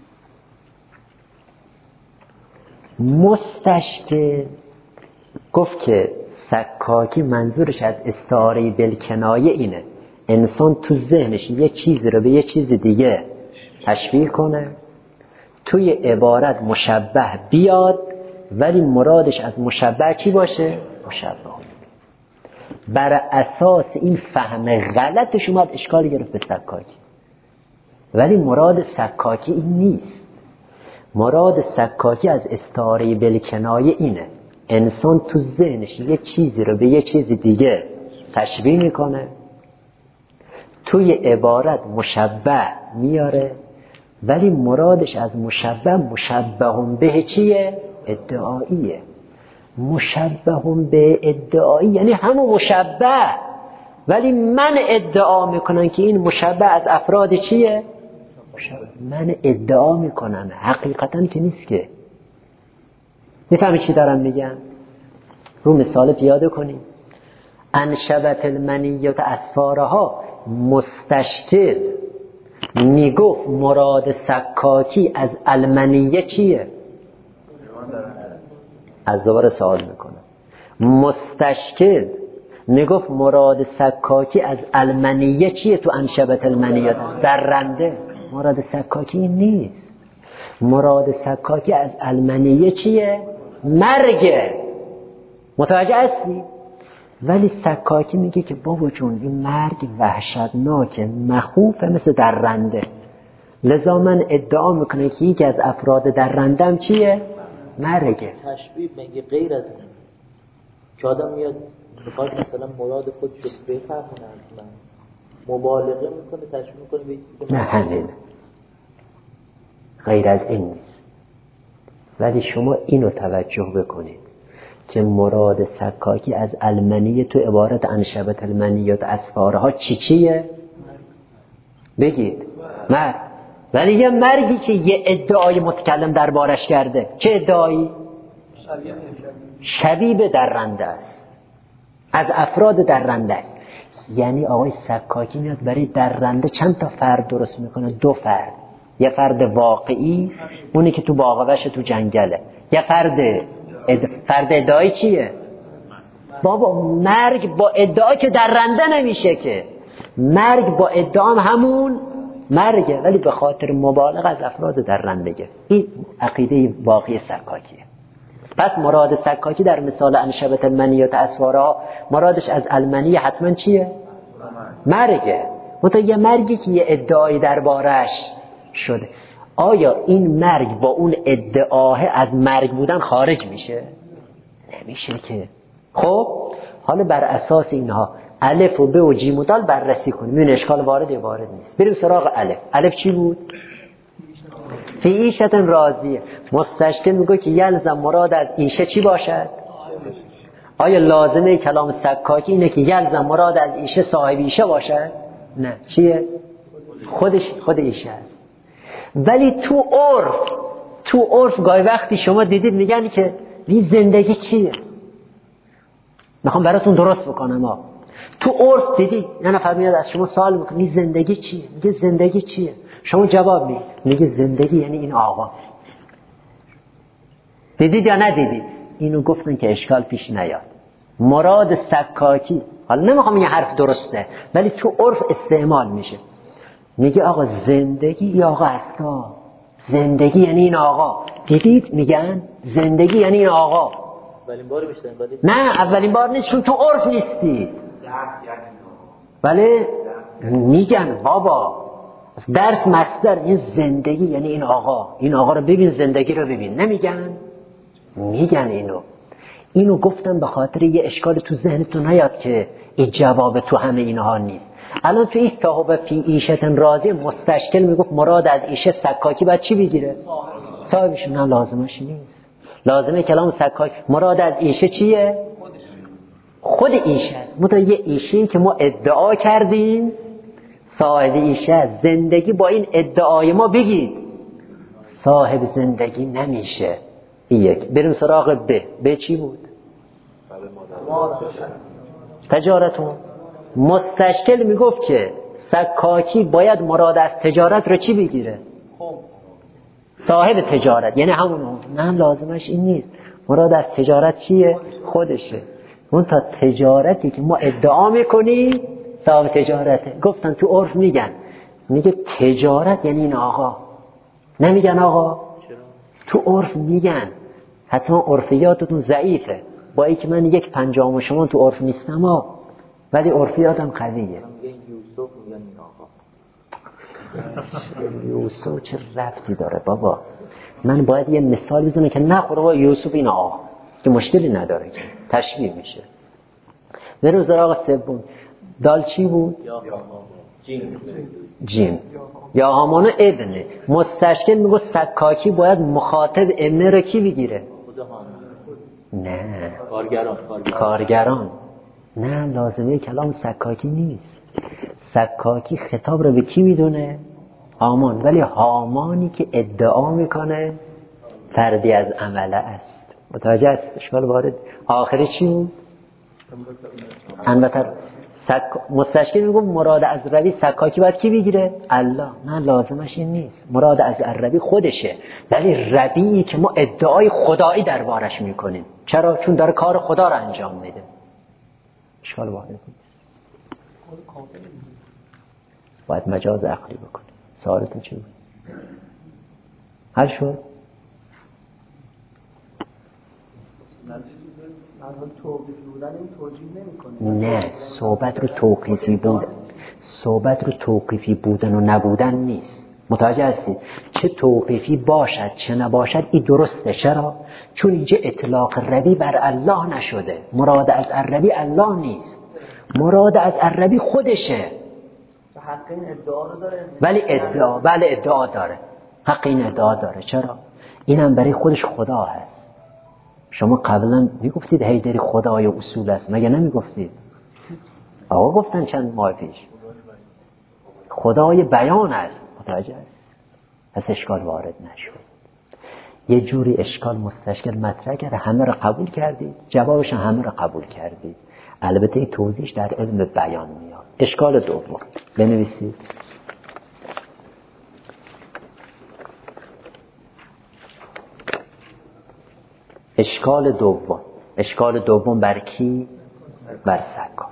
مستشکل گفت که سکاکی منظورش از استعاره بالکنایه اینه انسان تو ذهنش یه چیزی رو به یه چیز دیگه تشبیه کنه، توی عبارت مشبه بیاد ولی مرادش از مشبه چی باشه؟ مشبه. بر اساس این فهم غلطش اومد اشکال گرفت به سکاکی، ولی مراد سکاکی این نیست. مراد سکاکی از استعاره بالکنایه اینه انسان تو ذهنش یه چیزی رو به یه چیز دیگه تشبیه میکنه، توی عبارت مشبه میاره ولی مرادش از مشبه مشبه به چیه؟ ادعاییه. مشبه به ادعایی یعنی همون مشبه، ولی من ادعا میکنم که این مشبه از افراد چیه؟ مشبه. من ادعا میکنم، حقیقتا که نیست که. میفهمی چی دارم میگم؟ رو مثال پیاده کنیم. انشبت المنیت اسفارها، مستشکل میگفت مراد سکاکی از المنیه چیه؟ از دوباره سوال میکنم. مستشکل میگفت مراد سکاکی از المنیه چیه تو انشبت المنیه؟ درنده. مراد سکاکی نیست. مراد سکاکی از المنیه چیه؟ مرگه. متوجه هستی؟ ولی سکاکی میگه که بابا جون این مرگ وحشتناکه، مخوفه، مثل درنده. لذا من ادعا میکنه که یکی از افراد درندم چیه؟ مرگه. تشبیه میگه غیر از این که آدم میاد بخواد مثلا مراد خودش رو بفهمونه از من مبالغه میکنه، تشبیه میکنه به چیزی. نه همین غیر از این نیست. ولی شما اینو توجه بکنید که مراد سکاکی از المنیه تو عبارت انشبت المنیات اسفارها چی چیه؟ بگید. مرگ. ولی یه مرگی که یه ادعای متکلم دربارش کرده. چه ادعایی؟ شبیه به درنده است، از افراد درنده است. یعنی آقای سکاکی میاد برای درنده چند تا فرد درست میکنه؟ دو فرد. یه فرد واقعی، اونی که تو باغ وشه تو جنگله. یه فرد اد... فرد ادعایی چیه؟ بابا مرگ با ادعا که درنده نمیشه که. مرگ با ادعام همون مرگه، ولی به خاطر مبالغه از افراد درندگه. این عقیده واقعی سکاکیه. پس مراد سکاکی در مثال انشبت المنیات اسوارها مرادش از المنیه حتما چیه؟ مرگه. منتها یه مرگی که یه ادعای دربارش شده. آیا این مرگ با اون ادعاه از مرگ بودن خارج میشه؟ نمیشه که. خب حالا بر اساس اینها الف و ب و جیم و دال بررسی کنیم. این اشکال وارد یا وارد نیست. بریم سراغ الف. الف چی بود؟ فی عیشة راضیه. مستشکل میگه که یلزم مراد از عیشه چی باشد؟ آیا لازمه کلام سکاکی اینه که یلزم مراد از عیشه صاحب عیشه باشد؟ نه. چیه؟ خودش خود عیشه است. ولی تو عرف تو عرف گاهی وقتی شما دیدید میگن که این زندگی چیه؟ میخوام براتون درست بکنم ها. تو عرف دیدید یه نفر میاد از شما سوال میکنه این زندگی چیه؟ میگه زندگی چیه؟ شما جواب میگید میگه زندگی یعنی این آقا. دیدید یا ندیدید؟ اینو گفتن که اشکال پیش نیاد. مراد سکاکی، حالا نمیخوام این حرف درسته ولی تو عرف استعمال میشه، میگه آقا زندگی یا آقا هستا. زندگی یعنی این آقا. دیدید میگن زندگی یعنی این آقا. اولین بار میشتن ولی نه اولین بار نیست چون تو عرف نیستی. ولی میگن بابا درس مصدر این زندگی یعنی این آقا. این آقا رو ببین، زندگی رو ببین. نمیگن میگن اینو اینو گفتم به خاطر یه اشکال تو ذهنتون نیاد که این جواب تو همه اینها نیست. الان تو این صاحب فی عیشتن راضی مستشکل میگفت مراد از عیشه سکاکی باید چی بگیره؟ صاحبش. نه لازمش نیست. لازمه کلام سکاکی مراد از عیشه چیه؟ خود عیشه است. متو یه عیشه‌ای که ما ادعا کردیم صاحب عیشه است. زندگی با این ادعای ما بگید صاحب زندگی نمیشه. این یک. بریم سراغ ب. ب چی بود؟ تجارتون. مستشکل میگفت که سکاکی باید مراد از تجارت رو چی بگیره؟ صاحب تجارت. یعنی همون. نه لازمش این نیست. مراد از تجارت چیه؟ خودشه. اون تا تجارتی که ما ادعا میکنیم صاحب تجارته. گفتن تو عرف میگن میگه تجارت یعنی این آقا. نمیگن آقا. تو عرف میگن. حتما عرفیاتتون ضعیفه. با ای که من یک پنجام شما تو عرف نیستم ها، ولی عرفیاتم قویه. میگن یوسف میگن این آقا. یوسف چه ربطی داره بابا؟ من باید یه مثال بزنم که نخوره با یوسف این آقا که مشکلی نداره که تشبیه میشه. بریم سراغ سوم. دال چی بود؟ جیم. جیم. یا هامان ابنه. مستشکل میگه سکاکی باید مخاطب ابنه رو کی بگیره؟ خدا هامان. نه کارگران. کارگران. نه لازمه کلام سکاکی نیست. سکاکی خطاب رو به کی میدونه؟ هامان. ولی هامانی که ادعا میکنه فردی از عمله است. متوجه است؟ اشکال وارد. آخری چی بود؟ البته سک... مستشکل میگم مراد از روی سکاکی باید کی بگیره؟ الله. نه لازمش این نیست. مراد از عربی خودشه، ولی ربیعی که ما ادعای خدایی دربارش میکنیم. چرا؟ چون داره کار خدا رو انجام میده. اشکال وارد نیست. باید مجاز عقلی بکنیم. سوالتون چی بود؟ حل شد؟ نه صحبت رو توقیفی بودن صحبت رو توقیفی بودن و نبودن نیست. متوجه هستید؟ چه توقیفی باشد چه نباشد این درسته. چرا؟ چون اینجا اطلاق ربی بر الله نشده. مراد از عربی الله نیست، مراد از عربی خودشه. حق این ادعا رو داره. ولی ادعا بله ادعا داره. حق این ادعا داره. چرا؟ اینم برای خودش خدا هست. شما قبلا میگفتید هیدری خدای اصول است، مگه نمیگفتید؟ آقا گفتن چند ماه پیش خدای بیان است. متوجه است؟ پس اشکال وارد نشد. یه جوری اشکال مستشکل مطرح کرد، همه را قبول کردید، جوابش همه را قبول کردید. البته توضیحش در علم بیان میاد. اشکال دوم بنویسید. اشکال دوم. اشکال دوم بر کی؟ بر سکاک.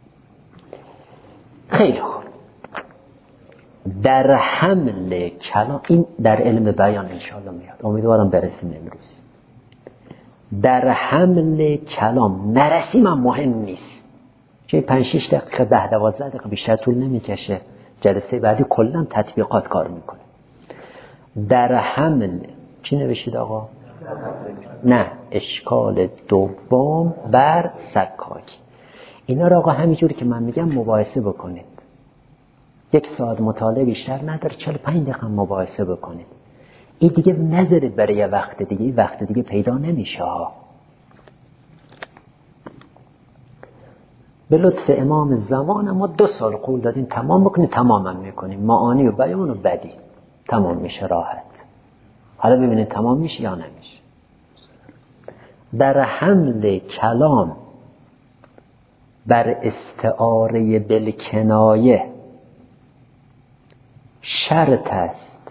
خیلی خوب. در حمل کلام، این در علم بیان انشاءالله میاد، امیدوارم برسیم امروز. در حمل کلام نرسیم هم مهم نیست، چه پنج شش دقیقه ده دوازده دقیقه بیشتر طول نمیکشه. جلسه بعدی کلا تطبیقات کار میکنه. در حمل چی نوشید آقا؟ نه اشکال دوم بر سکاکی. اینا را آقا همینجوری که من میگم مباحثه بکنید. یک ساعت مطالعه بیشتر نداره، چهل و پنج دقیقه مباحثه بکنید. این دیگه نذارید برای یه وقت دیگه، این وقت دیگه پیدا نمیشه ها. به لطف امام زمان ما دو سال قول دادیم تمام بکنید، تمام هم میکنیم. معانی و بیان و بدی تمام میشه راحت. حالا ببینید تمام میشه یا نمیشه. در حمل کلام بر استعاره بالکنایه شرط است.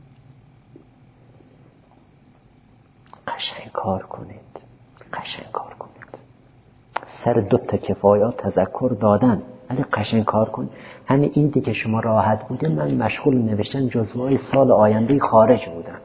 قشنگ کار کنید، قشنگ کار کنید. سر دو تا کفایات تذکر دادن، ولی قشنگ کار کنید. همین ایدی که شما راحت بودین، من مشغول نوشتن جزوه‌های سال آینده خارج بودم.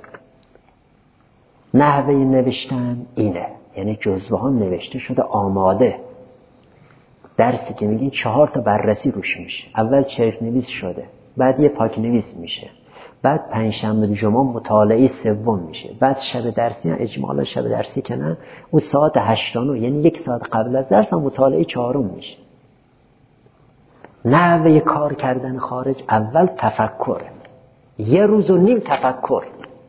نحوه نوشتن اینه، یعنی جزوه ها نوشته شده آماده. درسی که میگین چهار تا بررسی روش میشه. اول چرک نویس شده، بعد یه پاک نویس میشه، بعد پنجشنبه جمعه مطالعه سوم میشه، بعد شب درسی اجمالا شب درسی که نه اون ساعت هشت و نه یعنی یک ساعت قبل از درس هم مطالعه چهارم میشه. نحوه کار کردن خارج اول تفکر، یه روز و نیم تفکر،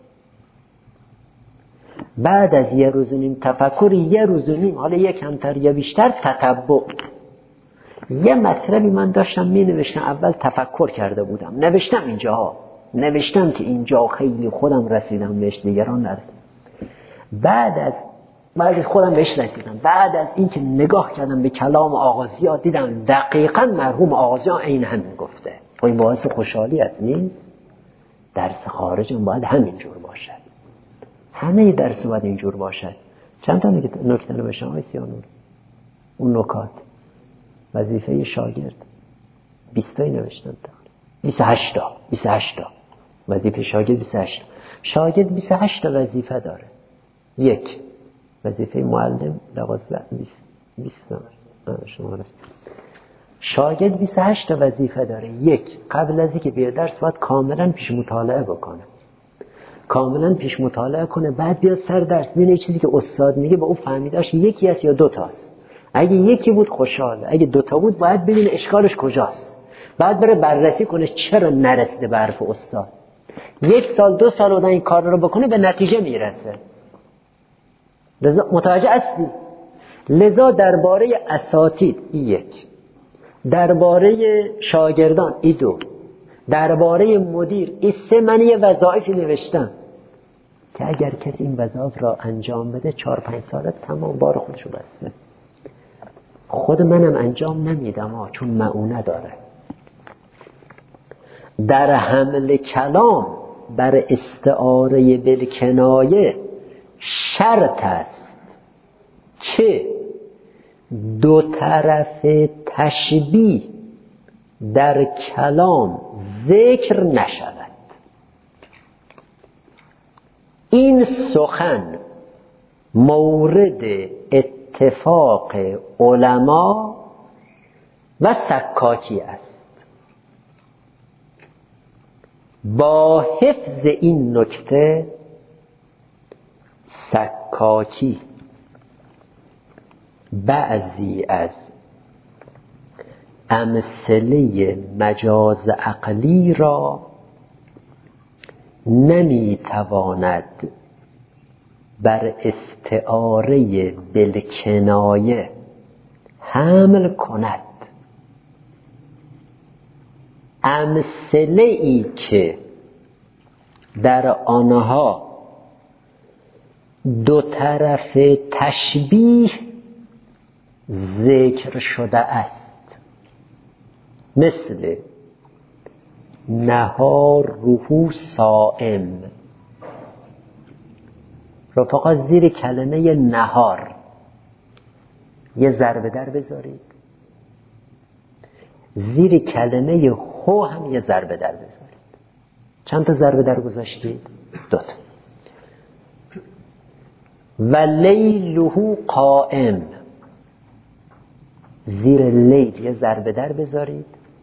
بعد از یه روز و نیم تفکر یه روز و نیم حالا یه کمتر یا بیشتر تتبع. یه مطلبی من داشتم می نوشتم، اول تفکر کرده بودم، نوشتم اینجاها، نوشتم که اینجا خیلی خودم رسیدم بهش، دیگران نرسیدم. بعد از بعد از خودم بهش رسیدم، بعد از این که نگاه کردم به کلام آغازیات دیدم دقیقاً مرحوم آغازیان این همین گفته. و این باعث خوشحالی است نیست؟ درس خارج هم باید همینجور باشد، همه درس باید اینجور باشد. چند تا نکته نوشتم آقای سیانور؟ اون نکات وظیفه شاگرد بیست تا نوشتم، بیست و هشت تا بیست و هشت تا وظیفه شاگرد، بیست و هشت تا شاگرد بیست و هشت تا وظیفه داره. یک وظیفه معلم دوازده بیست بیست شما شاگرد بیست و هشت تا وظیفه داره. یک، قبل از اینکه بیاد درس باید کاملا پیش مطالعه بکنه، کاملا پیش مطالعه کنه، بعد بیاد سر درس ببینه چیزی که استاد میگه با او فهمیداش یکی است یا دو تاست. اگه یکی بود خوشحال، اگه دو تا بود باید ببینه اشکالش کجاست، بعد بره بررسی کنه چرا نرسیده به حرف استاد. یک سال دو سال آدم این کار رو بکنه به نتیجه میرسه. لذا متوجه هستی؟ لذا درباره اساتید این یک، درباره شاگردان این دو، درباره مدیر این سه، من یه وظایفی نوشتم که اگر کسی این وظایف را انجام بده چهار پنج ساله تمام بار خودشو بسته. خود منم انجام نمیدم ها، چون معونه داره. در حمل کلام بر استعاره بالکنایه شرط است که دو طرف تشبیه در کلام ذکر نشود. این سخن مورد اتفاق علما و سکاکی است. با حفظ این نکته سکاکی بعضی از امثله مجاز عقلی را نمیتواند بر استعاره بالکنایه حمل کند. امثله ای که در آنها دو طرف تشبیه ذکر شده است، مثل نهار روحو صائم. رفقا زیر کلمه نهار یه ضربه در بذارید، زیر کلمه هو هم یه ضربه در بذارید. چند تا ضربه در گذاشتید؟ دو تا. و لیلهو قائم، زیر لیل یه ضربه در بذارید.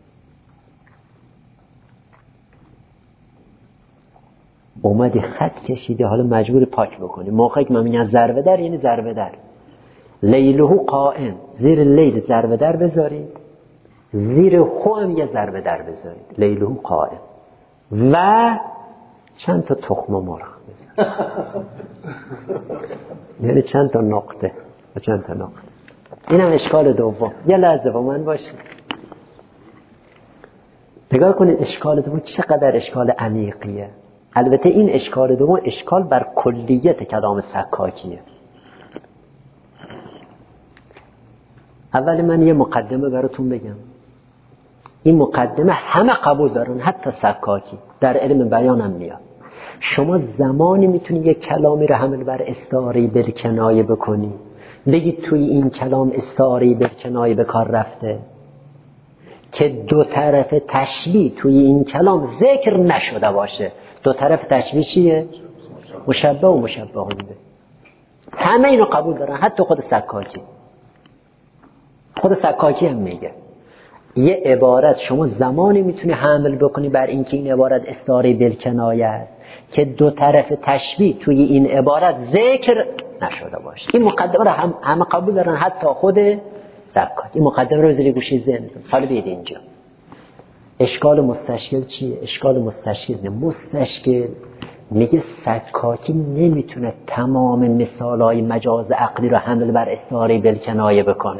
اومدی خط کشیدی، حالا مجبور پاک بکنی. موقعی که من میگم ضربه در یعنی ضربه در. لیلهو قائم، زیر لیل ضربه در بذارید، زیر هو هم یه ضربه در بذارید. لیلهو قائم. و چند تا تخم مرغ بذارید. یعنی چند تا نقطه و چند تا نقطه. اینم اشکال دوم. یه لحظه با من باشید، نگاه کنید اشکال دوم چقدر اشکال عمیقیه. البته این اشکال دوم اشکال بر کلیت کلام سکاکیه. اول من یه مقدمه براتون بگم. این مقدمه همه قبول دارن، حتی سکاکی در علم بیان هم میاد. شما زمانی میتونی یک کلامی رو حمل بر استعاره بالکنایه بکنی، بگید توی این کلام استعاره بالکنایه به کار رفته که دو طرف تشبیه توی این کلام ذکر نشده باشه. دو طرف تشبیه چیه؟ مشبه و مشبه هنده. همه اینو قبول دارن، حتی خود سکاکی. خود سکاکی هم میگه یه عبارت شما زمانی میتونی حمل بکنی بر اینکه این عبارت استعاره بالکنایه است که دو طرف تشبیه توی این عبارت ذکر نشده باشه. این مقدمه رو هم همه قبول دارن، حتی خود سکاکی. این مقدمه رو بذاری گوشه ذهنتون. حالا بیاید اینجا اشکال مستشکل چیه؟ اشکال مستشکل مستشکل میگه سکاکی نمیتونه تمام مثالهای مجاز عقلی رو حمل بر استعاره بالکنایه بکنه.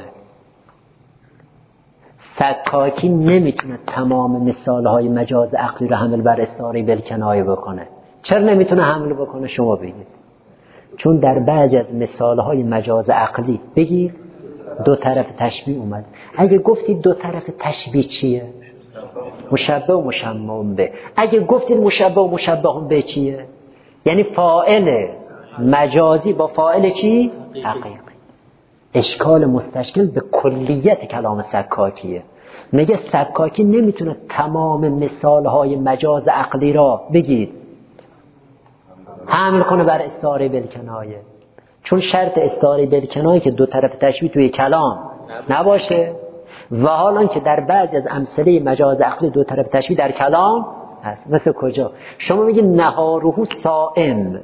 سکاکی نمیتونه تمام مثالهای مجاز عقلی رو حمل بر استعاره بالکنایه بکنه. چرا نمیتونه حمل بکنه؟ شما بگید. چون در بعضی از مثالهای مجاز عقلی بگید دو طرف تشبیه اومد. اگه گفتید دو طرف تشبیه چیه؟ مشبه و مشبه به. اگه گفتید مشبه و مشبه به چیه؟ یعنی فاعل مجازی با فاعل چی؟ حقیقی. اشکال مستشکل به کلیت کلام سکاکیه. میگه سکاکی نمیتونه تمام مثالهای مجاز عقلی را بگید حمل کنه بر استعاره بالکنایه، چون شرط استعاره بالکنایه که دو طرف تشبیه توی کلام نباشه و حالا که در بعضی از امثله مجاز عقلی دو طرف تشبیه در کلام هست. مثل کجا؟ شما میگید نهاره صائم،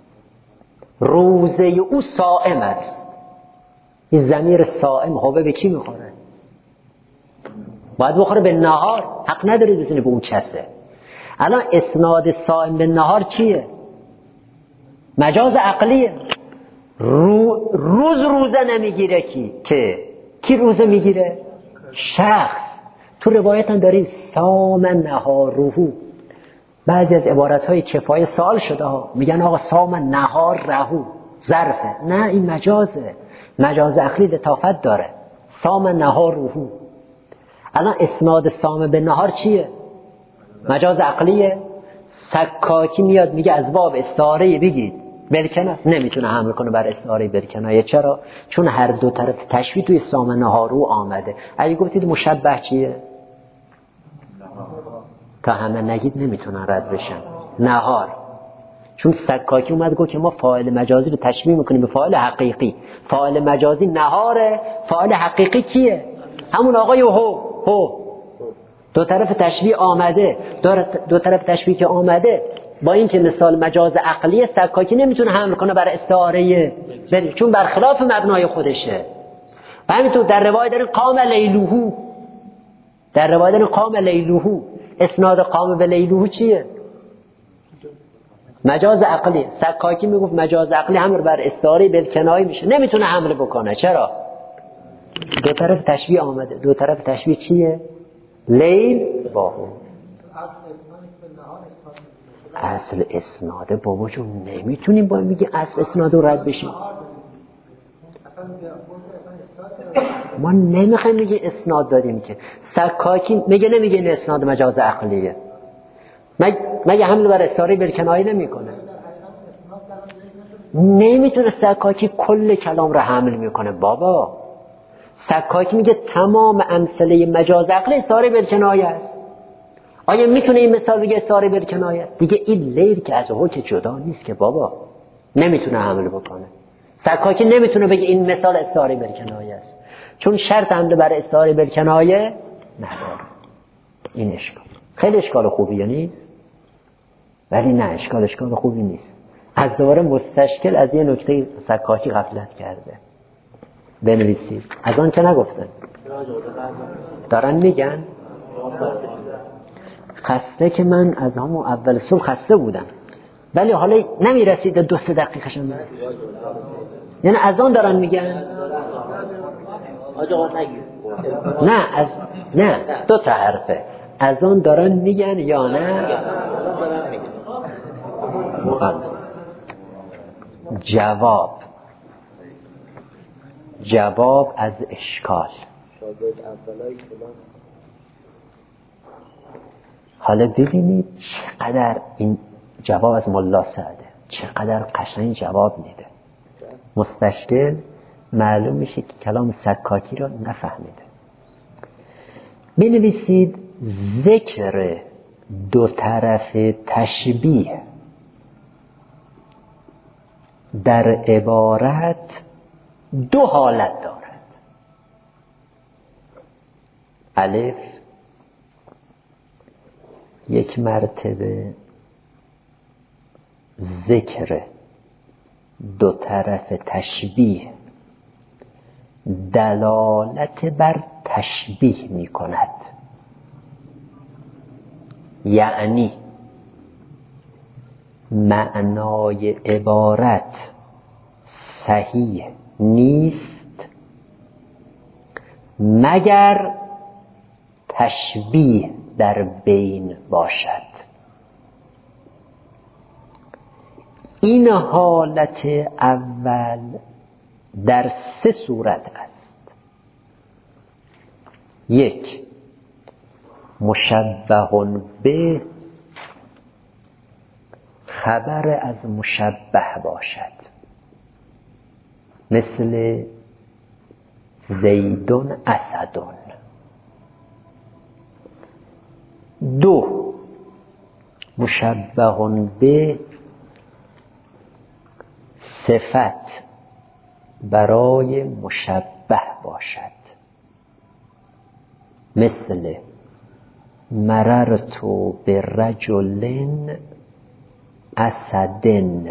روزه او صائم است. این ضمیر صائم هوه به کی میخوره؟ باید بخوره به نهار. حق ندارید بزنید به اون کسه. الان اسناد صائم به نهار چیه؟ مجاز عقلیه. رو روز روزه نمیگیره کی؟ که کی روزه میگیره؟ شخص. تو روایت هم داریم سام نهارهو. بعضی از عبارت‌های کفایه سوال شده ها، میگن آقا سام نهار رهو ظرفه. نه، این مجازه. مجاز عقلی لطافت داره. سام نهارهو. الان اسناد سام به نهار چیه؟ مجاز عقلیه. سکاکی میاد میگه از باب استعاره بگید بالکنایه، نمیتونه حمل کنه بر استعاره بالکنایه. چرا؟ چون هر دو طرف تشبیه توی سام نهارو آمده. اگه گفتید مشبه چیه؟ تا همه نگید نمیتونن رد بشن. نهار. چون سکاکی اومد گفت که ما فاعل مجازی رو تشبیه میکنیم به فاعل حقیقی. فاعل مجازی نهاره، فاعل حقیقی کیه؟ همون آقای هو هو. دو طرف تشبیه آمده. دو طرف تشبیه که آمده با این که مثال مجاز عقلی، سکاکی نمیتونه حمل کنه بر استعاره، چون برخلاف مبنای خودشه. و همینطور در روایت داریم قام لیلوهو. در روایت داریم قام لیلوهو. اسناد قام به لیلوهو چیه؟ مجاز عقلی. سکاکی میگفت مجاز عقلی حمل بر استعاره بالکنایه میشه، نمیتونه حمل بکنه. چرا؟ دو طرف تشبیه آمده. دو طرف تشبیه چیه؟ لیل با هو. اصل اسناده بابا جون نمیتونیم با میگه اصل اسناد رو رد بشیم. ما نمیخوایم میگه اسناد دادیم که. سکاکی میگه نمیگه این اسناد مجاز عقلیه. مگه حمل بر استعاره بالکنایه نمیکنه؟ نمیتونه. سکاکی کل کلام رو حمل میکنه بابا. سکاکی میگه تمام امثله مجاز عقلی استعاره بالکنایه است. آیا میتونه این مثال بگه استعاره بالکنایه؟ دیگه این لیل که از هو که جدا نیست که بابا، نمیتونه حمل بکنه. سکاکی نمیتونه بگه این مثال استعاره بالکنایه است، چون شرط حمل بر استعاره بالکنایه نداره. این اشکال خیلی اشکال خوبیه نیست، ولی نه اشکال اشکال خوبی نیست. از دوباره مستشکل از یه نکته سکاکی غفلت کرده. بنویسید. از آن که نگفتن دارن میگن خسته که من از همون اول صبح خسته بودم، ولی حالا نمیرسید دو سه دقیقه شم. یعنی از آن دارن میگن نه از نه دو تا حرفه. از آن دارن میگن یا نه؟ جواب جواب از اشکال. حالا ببینید چقدر این جواب از ملا سعده چقدر قشنگ جواب میده. مستشکل معلوم میشه که کلام سکاکی رو نفهمیده. بنویسید ذکر دو طرف تشبیه در عبارت دو حالت دارد. الف یک مرتبه ذکر دو طرف تشبیه دلالت بر تشبیه می کند، یعنی معنای عبارت صحیح نیست مگر تشبیه در بین باشد. این حالت اول در سه صورت است. یک، مشبه به خبر از مشبه باشد، مثل زیدون اسدون. دو، مشبه به صفت برای مشبه باشد، مثل مررت برجل اسدن.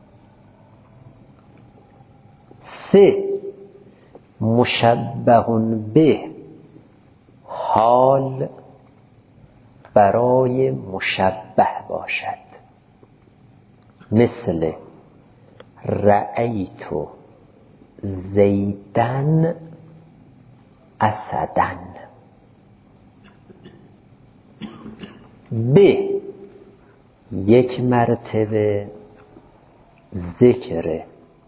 سه، مشبه به حال برای مشبه باشد، مثل رأیت زیدن اسدن. به یک مرتبه ذکر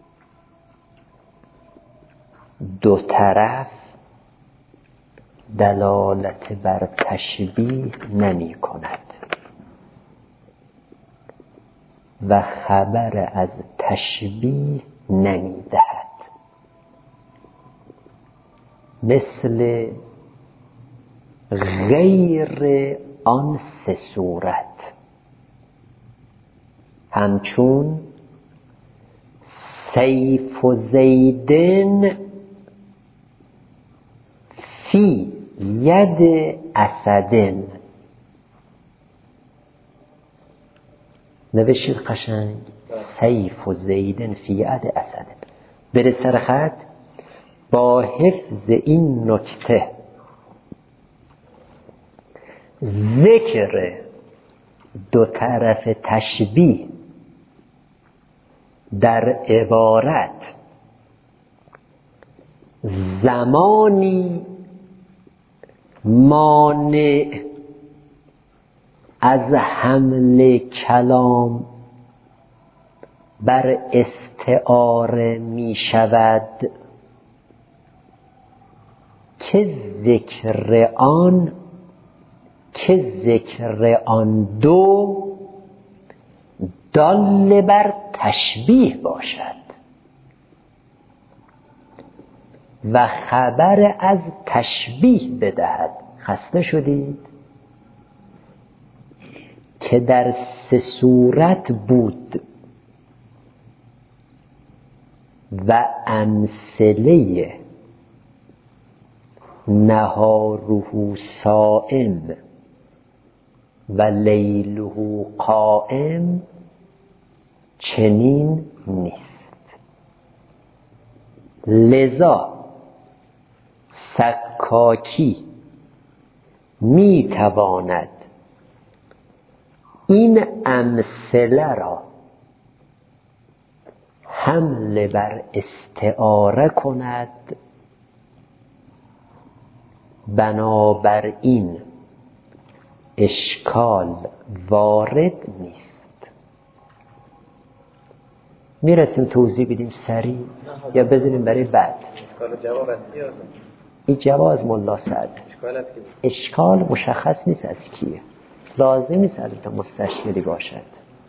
دو طرف دلالت بر تشبیه نمی کند و خبر از تشبیه نمی دهد، مثل غیر آن سه صورت، همچون سیف و زیدن فی ید اسدن. نوشید قشنگ سیف و زیدن فی ید اسدن. برید سر خط با حفظ این نکته. ذکر دو طرف تشبیه در عبارت زمانی مانع از حمل کلام بر استعاره می شود که ذکر آن که ذکر آن دو دال بر تشبیه باشد و خبر از تشبیه بدهد. خسته شدید که در سه صورت بود و امثله نهاره صائم و لیله قائم چنین نیست. لذا سکاکی می تواند این امثله را حمل بر استعاره کند، بنابراین اشکال وارد نیست. میرسیم توضیح بدیم سریع یا بذاریم برای بعد؟ اشکال جواب از کی آورد؟ این جواب از ملا سعد. اشکال از کی؟ اشکال مشخص نیست از کیه، لازم نیست از تا مستشکلی باشد.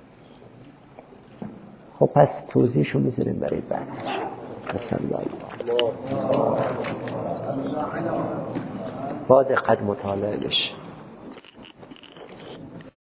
خب پس توضیحشو میذاریم برای بعد. بسم الله. با دقت مطالعه بشه.